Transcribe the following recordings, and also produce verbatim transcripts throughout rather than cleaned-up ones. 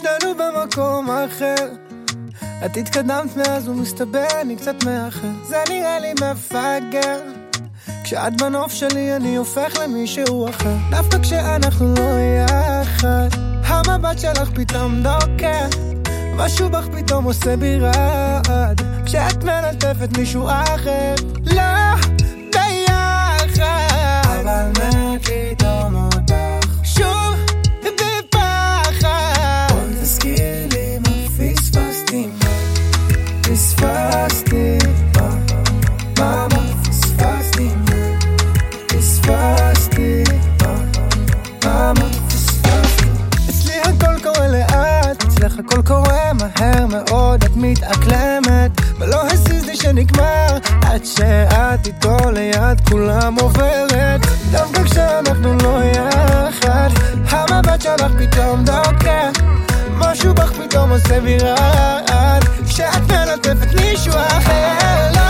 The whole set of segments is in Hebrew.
שנינו במקום אחר. את התקדמת מאז ומסתבר אני קצת מאחר. זה נראה לי מפגר, כשאת בנוף שלי אני הופך למישהו אחר. דווקא כשאנחנו לא יחד, המבט שלך פתאום דוקר, משהו בך פתאום עושה בי רעד. כשאת מלטפת מישהו אחר, לא ביחד, אבל מת פתאום אותך שוב בפחד. בואי תזכיר לי מה פספסתי, פספסתי מה פספסתי, פספסתי מה פספסתי. אצלי הכל קורה לאט, אצלך הכל קורה מהר מאוד. את מתאקלמת ולא הזיז לי שנגמר, עד שאת איתו ליד כולם עוברת. דווקא כשאנחנו לא יחד, המבט שלך פתאום דוקר, משהו בך פתאום עושה בי רעד. כשאת מלטפת מישהו אחר, לא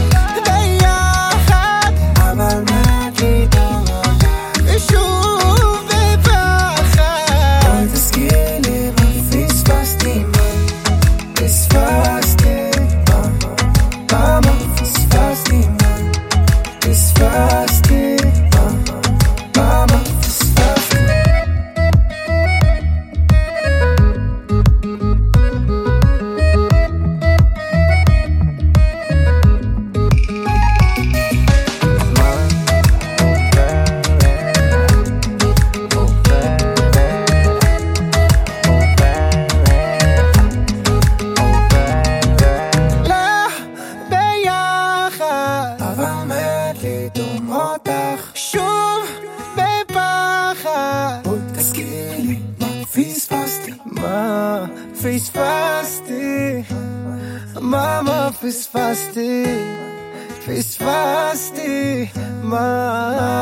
ביחד, אבל פתאום ושוב בפחד. בואי תזכיר לי מה פספסתי, פספסתי מה פספסתי, פספסתי מה פספסתי. פספסתי, מה פספסתי, פספסתי, מה